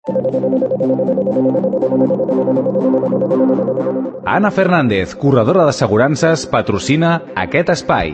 Anna Fernández, corredora d'assegurances, patrocina aquest espai.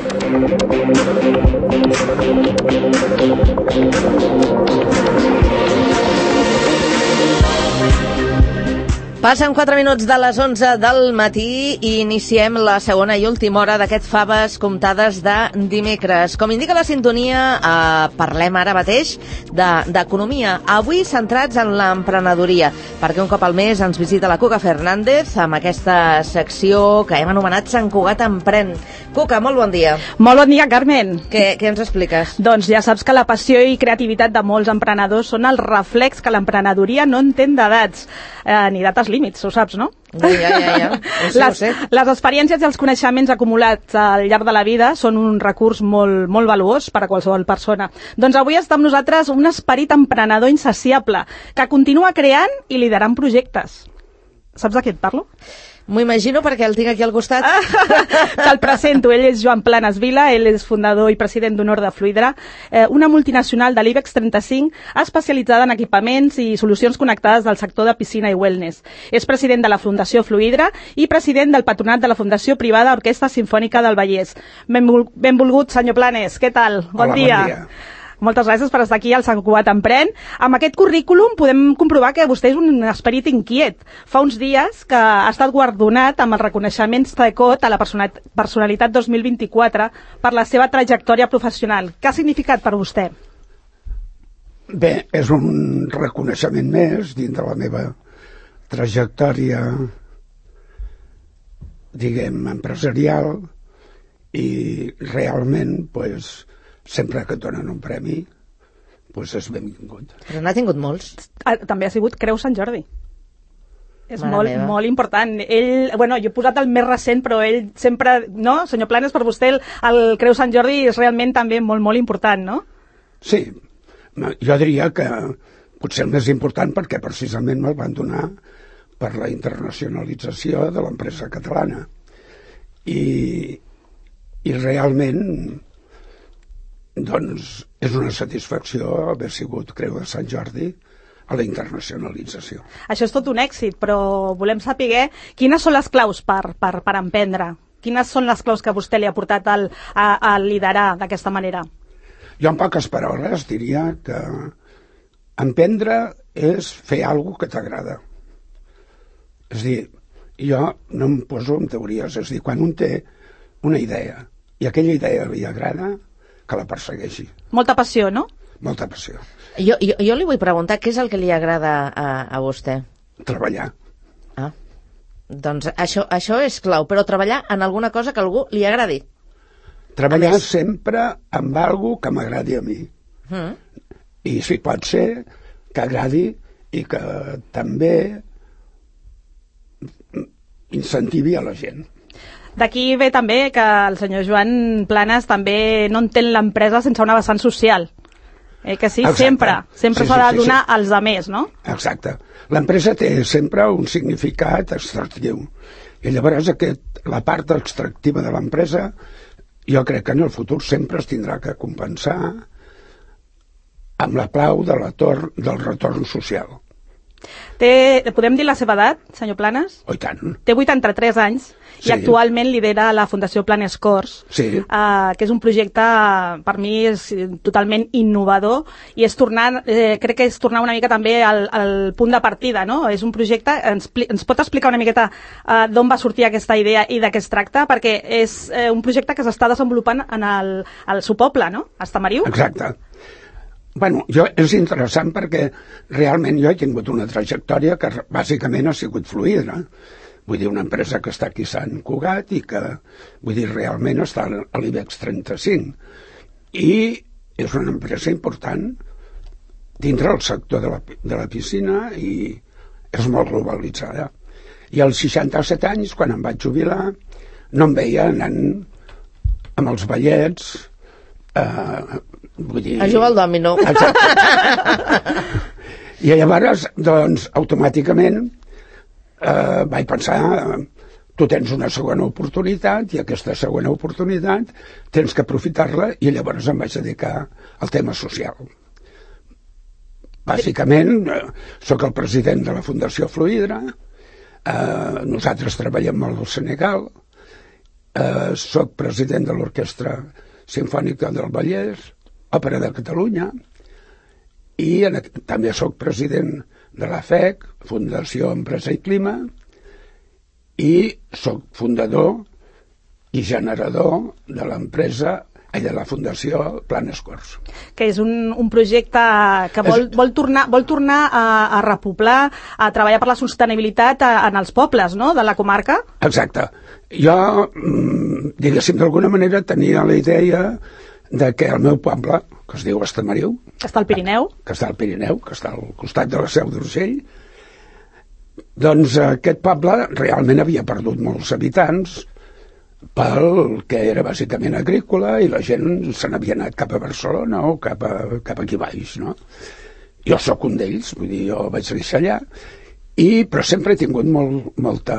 Passen 4 minuts de les 11 del matí i iniciem la segona i última hora d'aquest Faves comptades de dimecres. Com indica la sintonia, parlem ara mateix d'economia. Avui centrats en l'emprenedoria, perquè un cop al mes ens visita la Cuca Fernández amb aquesta secció que hem anomenat Sant Cugat Emprèn. Cuca, molt bon dia. Molt bon dia, Carmen. Què ens expliques? Doncs ja saps que la passió i creativitat de molts emprenedors són el reflex que l'emprenedoria no entén d'edats, ni dates límits, ho saps, no? Ja. Ho sé. Les experiències i els coneixements acumulats al llarg de la vida són un recurs molt, molt valuós per a qualsevol persona. Doncs avui està amb nosaltres un esperit emprenedor insaciable que continua creant i liderant projectes. Saps de què et parlo? M'ho imagino perquè el tinc aquí al costat. Te'l presento, ell és Joan Planes Vila, ell és fundador i president d'Honor de Fluidra, una multinacional de l'IBEX 35 especialitzada en equipaments i solucions connectades del sector de piscina i wellness. És president de la Fundació Fluidra i president del patronat de la Fundació Privada Orquestra Simfònica del Vallès. Benvolgut, senyor Planes, què tal? Bon dia. Bon dia. Moltes gràcies per estar aquí al Sant Cugat Emprèn. Amb aquest currículum podem comprovar que vostè és un esperit inquiet. Fa uns dies que ha estat guardonat amb el reconeixement CECOT a la personalitat 2024 per la seva trajectòria professional. Què ha significat per vostè? Bé, és un reconeixement més dins de la meva trajectòria, diguem, empresarial, i realment, doncs, sempre que et donen un premi, doncs és benvingut. Però n'ha tingut molts. També ha sigut Creu Sant Jordi. És Mare meva. molt important. Ell, bueno, jo he posat el més recent, però ell sempre, no? Senyor Planes, per vostè el Creu Sant Jordi és realment també molt, molt important, no? Sí, jo diria que potser el més important perquè precisament me'l van donar per la internacionalització de l'empresa catalana. I realment, doncs, és una satisfacció haver sigut Creu de Sant Jordi a la internacionalització. Això és tot un èxit, però volem saber quines són les claus per emprendre. Quines són les claus que vostè li ha portat a liderar d'aquesta manera? Jo, en poques paraules, diria que emprendre és fer alguna que t'agrada. És a dir, jo no em poso en teories, és a dir, quan un té una idea i aquella idea li agrada, que la persegueixi. Molta passió, no? Molta passió. Jo li vull preguntar què és el que li agrada a vostè. Treballar. Doncs això és clau, però treballar en alguna cosa que a algú li agradi. Treballar sempre amb alguna que m'agradi a mi. I si pot ser que agradi i que també incentivi a la gent. D'aquí ve també que el senyor Joan Planes també no entén l'empresa sense una vessant social. Que sí, sempre s'ha de donar als altres, no? Exacte. L'empresa té sempre un significat extractiu. I llavors la part extractiva de l'empresa jo crec que en el futur sempre es tindrà que compensar amb la clau del retorn social. Podem dir la seva edat, senyor Planes? Oh, i tant. Té 83 anys i actualment lidera la Fundació Planes Cors, que és un projecte, per mi, és totalment innovador i crec que és tornar una mica també al punt de partida, no? És un projecte, ens pot explicar una miqueta d'on va sortir aquesta idea i de què es tracta? Perquè és un projecte que s'està desenvolupant al seu poble, no? A Estamariu. Exacte. Bueno, és interessant perquè realment jo he tingut una trajectòria que bàsicament ha sigut Fluidra. Vull dir, una empresa que està aquí a Sant Cugat i que, vull dir, realment està a l'IBEX 35. I és una empresa important dintre del sector de la piscina i és molt globalitzada. I als 67 anys, quan em vaig jubilar, no em veia anant amb els ballets vull dir... A jugar al dòmino. I llavors, doncs, automàticament vaig pensar, tu tens una segona oportunitat i aquesta segona oportunitat tens que aprofitar-la, i llavors em vaig dedicar al tema social. bàsicament, sóc el president de la Fundació Fluidra, nosaltres treballem molt al Senegal, sóc president de l'Orquestra Simfònica del Vallès, Òpera de Catalunya, i també sóc president de la FEC, Fundació Empresa i Clima, i sóc fundador i generador de l'empresa i de la Fundació Planes Corts. Que és un projecte que vol tornar a repoblar, a treballar per la sostenibilitat en els pobles, no?, de la comarca. Exacte. Jo, diguéssim, d'alguna manera tenia la idea de que el meu poble, que es diu Estamariu, que està al Pirineu, que està al costat de la Seu d'Urgell, doncs aquest poble realment havia perdut molts habitants pel que era bàsicament agrícola, i la gent se n'havia anat cap a Barcelona o cap aquí baix, no? Jo sóc un d'ells, vull dir, jo vaig néixer allà, però sempre he tingut molta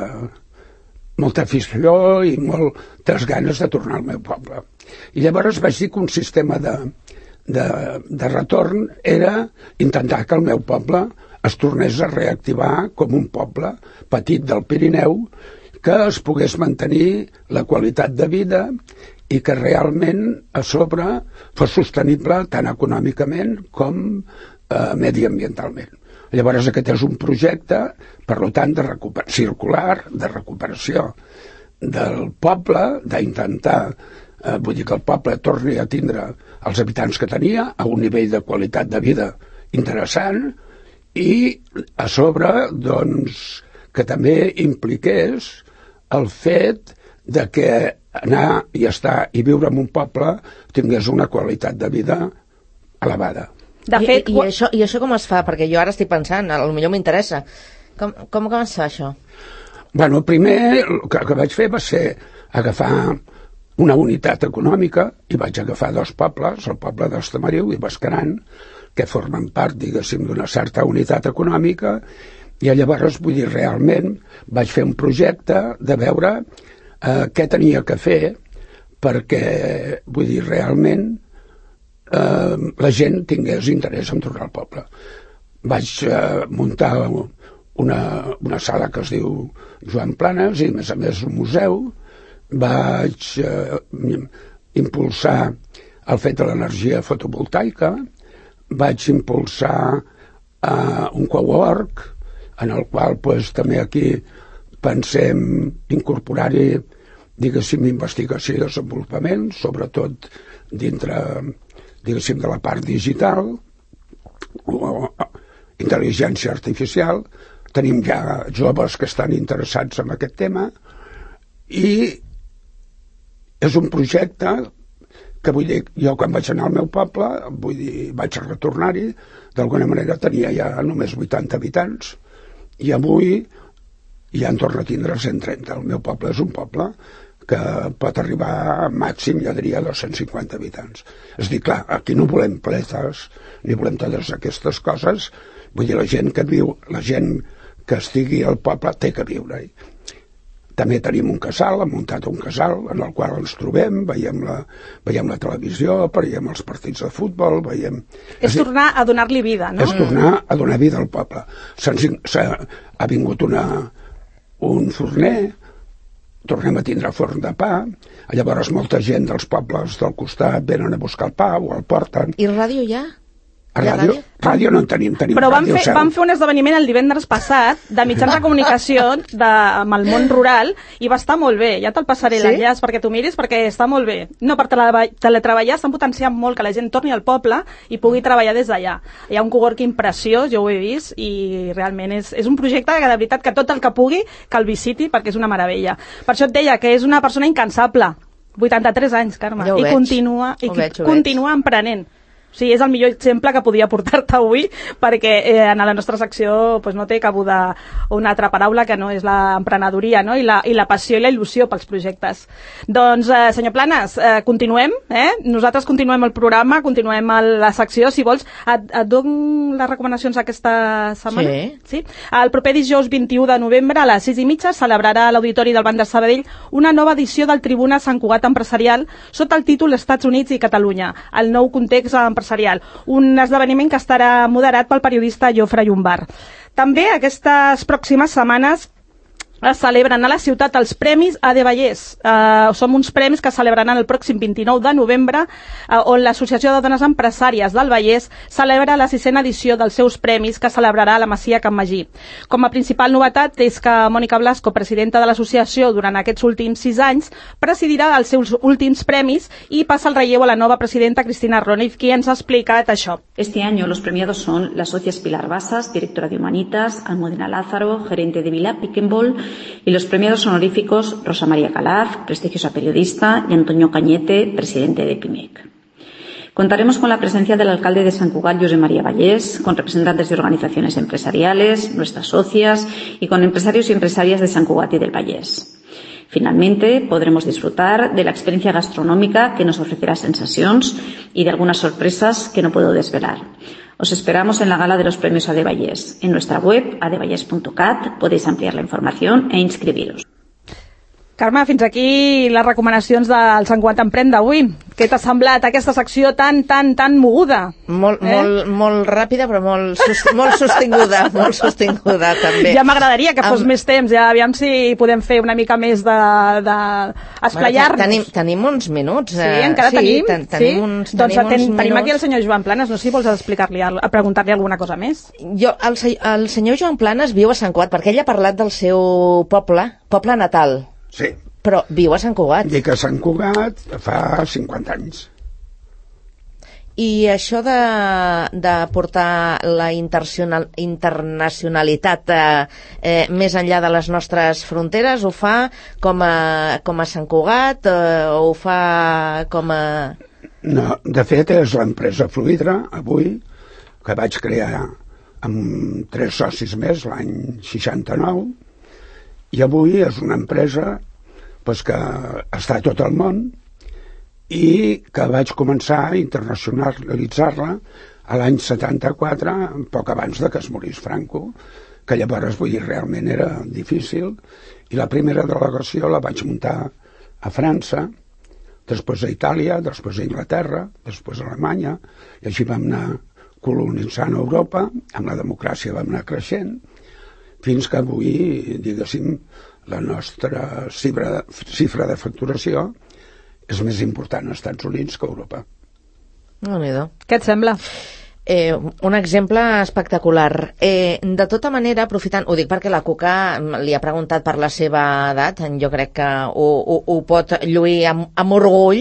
afició i moltes ganes de tornar al meu poble. I llavors vaig dir que un sistema de retorn era intentar que el meu poble es tornés a reactivar com un poble petit del Pirineu, que es pogués mantenir la qualitat de vida i que realment a sobre fos sostenible tant econòmicament com mediambientalment. Llavors aquest és un projecte, per tant, circular, de recuperació del poble, d'intentar, vull dir, que el poble torni a tindre els habitants que tenia a un nivell de qualitat de vida interessant, i a sobre, doncs, que també impliqués el fet de que anar i estar i viure en un poble tingués una qualitat de vida elevada. De fet, I això com es fa? Perquè jo ara estic pensant, potser m'interessa. Com es fa això? Bueno, primer el que vaig fer va ser agafar una unitat econòmica, i vaig agafar dos pobles, el poble d'Estamariu i Bescaran, que formen part, diguéssim, d'una certa unitat econòmica, i llavors, vull dir, realment vaig fer un projecte de veure què tenia que fer perquè, vull dir, realment la gent tingués interès en tornar al poble. Vaig muntar una sala que es diu Joan Planes, i a més un museu. Vaig impulsar el fet de l'energia fotovoltaica, vaig impulsar un cowork, en el qual també aquí pensem incorporar-hi, diguéssim, investigació i desenvolupament, sobretot dintre, diguéssim, de la part digital o intel·ligència artificial. Tenim ja joves que estan interessats en aquest tema, i és un projecte que, vull dir, jo quan vaig anar al meu poble, vull dir, vaig retornar-hi, d'alguna manera tenia ja només 80 habitants, i avui ja en torna a tindre 130. El meu poble és un poble que pot arribar màxim, jo diria, 250 habitants. És a dir, clar, aquí no volem pletes, ni volem totes aquestes coses. Vull dir, la gent que viu, la gent que estigui al poble té que viure-hi. També tenim un casal, hem muntat un casal en el qual ens trobem, veiem la televisió, veiem els partits de futbol, veiem... És tornar a donar-li vida, no? És tornar a donar vida al poble. Ha vingut un forner, tornem a tindre forn de pa, llavors molta gent dels pobles del costat venen a buscar el pa o el porten. I ràdio ja? Ràdio no en tenim però van fer un esdeveniment el divendres passat de mitjans de comunicació amb el món rural, i va estar molt bé. Ja te'l passaré l'enllaç perquè tu miris, perquè està molt bé. No, per teletreballar estan potenciant molt que la gent torni al poble i pugui treballar des d'allà. Hi ha un coworking preciós, jo ho he vist, i realment és un projecte que de veritat que tot el que pugui que el visiti, perquè és una meravella. Per això et deia que és una persona incansable. 83 anys, Carme, i continua emprenent. O sigui, és el millor exemple que podia portar-te avui, perquè en la nostra secció no té cabuda una altra paraula que no és l'emprenedoria, no? I la passió i la il·lusió pels projectes. Doncs, senyor Planes, continuem, nosaltres continuem el programa, continuem la secció, si vols. Et dono les recomanacions aquesta setmana? Sí. El proper dijous 21 de novembre a les 6:30 celebrarà a l'Auditori del Banc de Sabadell una nova edició del Tribuna Sant Cugat Empresarial sota el títol Estats Units i Catalunya, el nou context empresarial empresarial. Un esdeveniment que estarà moderat pel periodista Jofre Llombard. També aquestes pròximes setmanes es celebren a la ciutat els Premis AD Vallès. Som uns premis que es celebraran el pròxim 29 de novembre, on l'Associació de Dones Empresàries del Vallès celebra la 6a edició dels seus premis, que celebrarà a la Masia Can Magí. Com a principal novetat és que Mònica Blasco, presidenta de l'associació durant aquests últims 6 anys, presidirà els seus últims premis i passa el relleu a la nova presidenta Cristina Roniz, qui ens ha explicat això. Este año los premiados son la socia Pilar Basas, directora de Humanitas, Almudena Lázaro, gerente de Vila Piquenbol, y los premiados honoríficos Rosa María Calaf, prestigiosa periodista, y Antonio Cañete, presidente de PIMEC. Contaremos con la presencia del alcalde de Sant Cugat, Josep María Vallès, con representantes de organizaciones empresariales, nuestras socias, y con empresarios y empresarias de Sant Cugat y del Vallès. Finalmente, podremos disfrutar de la experiencia gastronómica que nos ofrecerá sensaciones y de algunas sorpresas que no puedo desvelar. Os esperamos en la gala de los premios AD Vallès. En nuestra web, advallès.cat, podéis ampliar la información e inscribiros. Carme, fins aquí les recomanacions del Sant Cugat Emprèn d'avui. Què t'ha semblat aquesta secció tan moguda? Molt ràpida, però molt sostinguda, també. Ja m'agradaria que fos més temps, ja aviam si podem fer una mica més d'esplayar-nos. Tenim uns minuts. Sí, encara tenim? Doncs tenim aquí el senyor Joan Planes, no sé si vols preguntar-li alguna cosa més. El senyor Joan Planes viu a Sant Cugat, perquè ell ha parlat del seu poble natal. Sí. Però viu a Sant Cugat. Dic a Sant Cugat fa 50 anys. I això de portar la internacionalitat més enllà de les nostres fronteres, ho fa com a Sant Cugat o ho fa com a... No, de fet és l'empresa Fluidra, avui, que vaig crear amb 3 socis més l'any 69, i avui és una empresa que està a tot el món i que vaig començar a internacionalitzar-la a l'any 74, poc abans de que es morís Franco, que llavors, realment era difícil, i la primera delegació la vaig muntar a França, després a Itàlia, després a Anglaterra, després a Alemanya, i així vam anar colonitzant Europa, amb la democràcia vam anar creixent, fins que avui, diguéssim, la nostra xifra de facturació és més important als Estats Units que a Europa. Déu-n'hi-do. Què et sembla? Un exemple espectacular. De tota manera, aprofitant, ho dic perquè la Cuca li ha preguntat per la seva edat, jo crec que ho pot lluir amb orgull,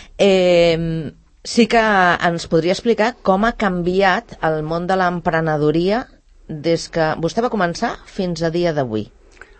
sí que ens podria explicar com ha canviat el món de l'emprenedoria des que vostè va començar fins a dia d'avui.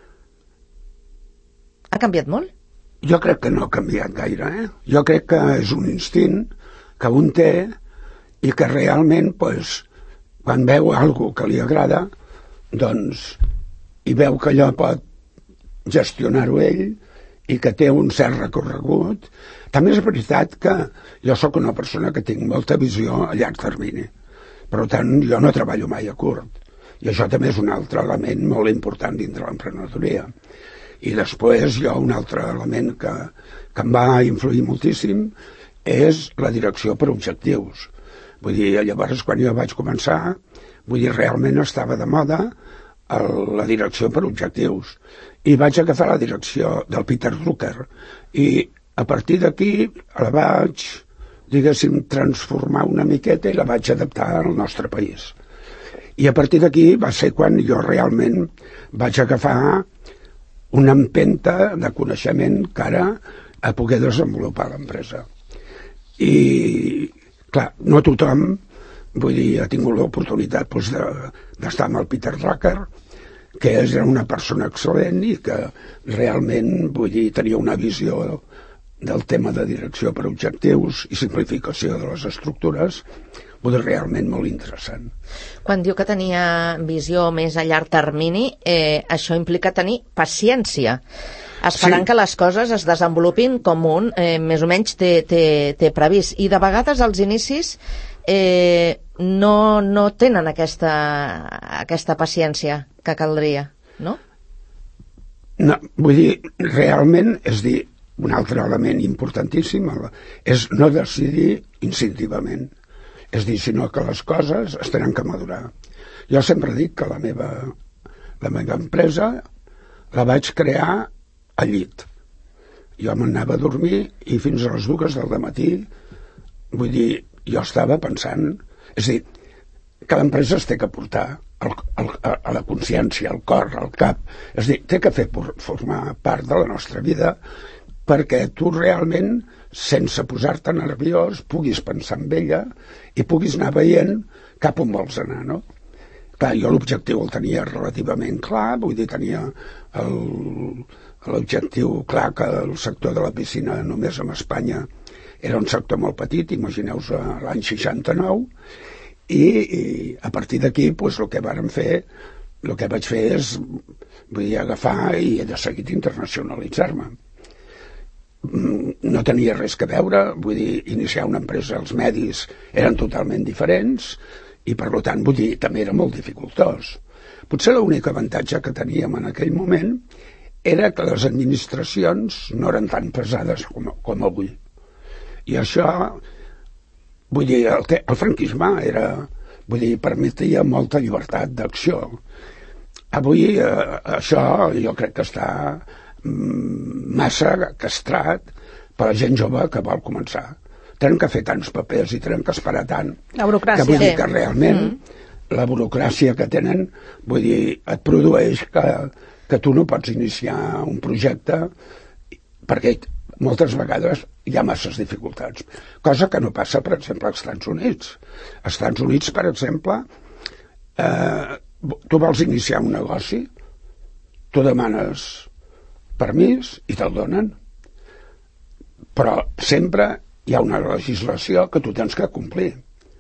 Ha canviat molt? Jo crec que no ha canviat gaire, Jo crec que és un instint que un té i que realment, quan veu alguna que li agrada, doncs, i veu que allò pot gestionar-ho ell i que té un cert recorregut. També és veritat que jo sóc una persona que tinc molta visió a llarg termini. Per tant, jo no treballo mai a curt. I això també és un altre element molt important dintre l'emprenedoria. I després un altre element que em va influir moltíssim és la direcció per objectius. Vull dir, llavors quan jo vaig començar, realment estava de moda la direcció per objectius. I vaig agafar la direcció del Peter Drucker i a partir d'aquí la vaig, diguéssim, transformar una miqueta i la vaig adaptar al nostre país. I a partir d'aquí va ser quan jo realment vaig agafar una empenta de coneixement cara a poder desenvolupar l'empresa. I, clar, no tothom, ha tingut l'oportunitat d'estar amb el Peter Drucker, que era una persona excel·lent i que realment, tenia una visió del tema de direcció per objectius i simplificació de les estructures realment molt interessant. Quan diu que tenia visió més a llarg termini, això implica tenir paciència, esperant que les coses es desenvolupin com un més o menys té previst. I de vegades als inicis no tenen aquesta paciència que caldria, no? No, realment, un altre element importantíssim és no decidir instintivament. És dir, sinó que les coses es tenen que madurar. Jo sempre dic que la meva empresa la vaig crear al llit. Jo m'anava a dormir i fins a les 2 del matí, vull dir, jo estava pensant... És a dir, cada empresa es té que portar a la consciència, al cor, al cap. És a dir, té que formar part de la nostra vida perquè tu realment, sense posar-te nerviós, puguis pensar en ella i puguis anar veient cap on vols anar, no? Clar, jo l'objectiu el tenia relativament clar, vull dir, tenia l'objectiu clar que el sector de la piscina només en Espanya era un sector molt petit, imagineu-vos l'any 69, i a partir d'aquí doncs, el que vaig fer és, vull dir, agafar i he decidit internacionalitzar-me. No tenia res que veure, vull dir, iniciar una empresa, els medis eren totalment diferents i per tant, vull dir, també era molt dificultós. Potser l'únic avantatge que teníem en aquell moment era que les administracions no eren tan pesades com avui. I això, vull dir, el franquisme permetia molta llibertat d'acció. Avui això jo crec que està massa castrat per a la gent jove que vol començar. Tenen que fer tants papers i tenen que esperar tant. La burocràcia. Que vull dir que realment la burocràcia que tenen, vull dir, et produeix que tu no pots iniciar un projecte perquè moltes vegades hi ha masses dificultats. Cosa que no passa, per exemple, als Estats Units. Als Estats Units, per exemple, tu vols iniciar un negoci, tu demanes permís i te'l donen, però sempre hi ha una legislació que tu tens que complir.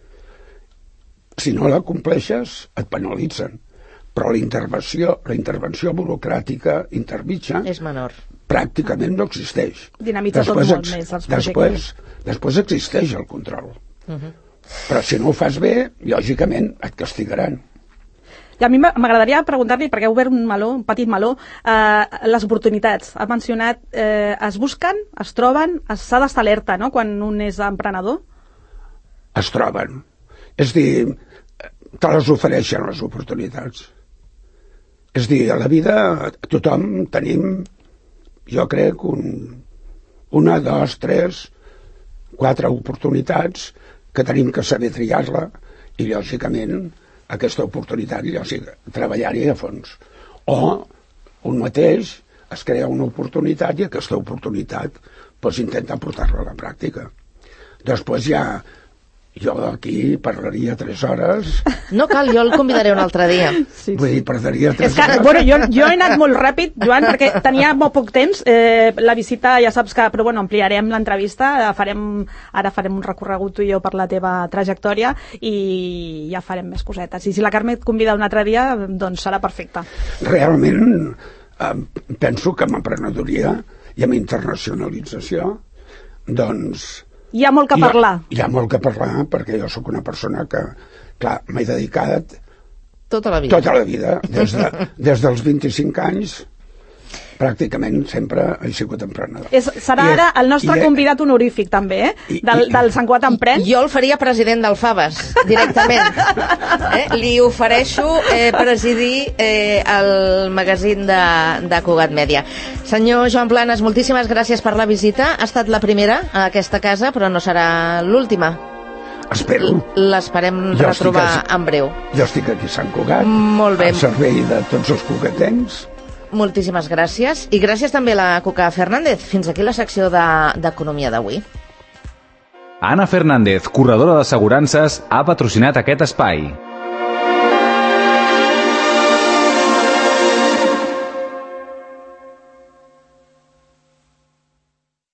Si no la compleixes, et penalitzen. Però la intervenció burocràtica intermitja és menor. Pràcticament no existeix. Dinamitza tot molt més els projectes. Després existeix el control. Però si no ho fas bé, lògicament et castigaran. I a mi m'agradaria preguntar-li, perquè heu obert un petit meló, les oportunitats. Ha mencionat, es busquen, es troben, s'ha d'estar alerta, no?, quan un és emprenedor? Es troben. És dir, te les ofereixen les oportunitats. És dir, a la vida tothom tenim, jo crec, 1, 2, 3, 4 oportunitats que tenim que saber triar-la i, lògicament, aquesta oportunitat, treballar-hi a fons. O un mateix es crea una oportunitat i aquesta oportunitat intenta portar-la a la pràctica. Després jo aquí parlaria 3 hores. No cal, jo el convidaré un altre dia. Sí. Vull dir, perderia 3 hores. Bueno, jo he anat molt ràpid, Joan, perquè tenia molt poc temps. La visita, ja saps que... Però bueno, ampliarem l'entrevista. Ara farem un recorregut tu i jo per la teva trajectòria i ja farem més cosetes. I si la Carme et convida un altre dia, doncs serà perfecte. Realment, penso que amb emprenedoria i amb internacionalització, doncs... Hi ha molt que parlar. Hi ha molt que parlar perquè jo sóc una persona que, clar, m'he dedicat tota la vida. Des dels 25 anys, pràcticament sempre he sigut emprenedor. Serà ara el nostre convidat honorífic, també, del Sant Cugat Emprèn. Jo el faria president del Faves, directament. Li ofereixo presidir el magazín de Cugat Mèdia. Senyor Joan Planes, moltíssimes gràcies per la visita. Ha estat la primera a aquesta casa, però no serà l'última. Espero. L'esperem retrobar en breu. Jo estic aquí a Sant Cugat, al servei de tots els cugatencs. Moltíssimes gràcies. I gràcies també a la Cuca Fernández. Fins aquí la secció d'Economia d'avui. Anna Fernández, corredora d'assegurances, ha patrocinat aquest espai.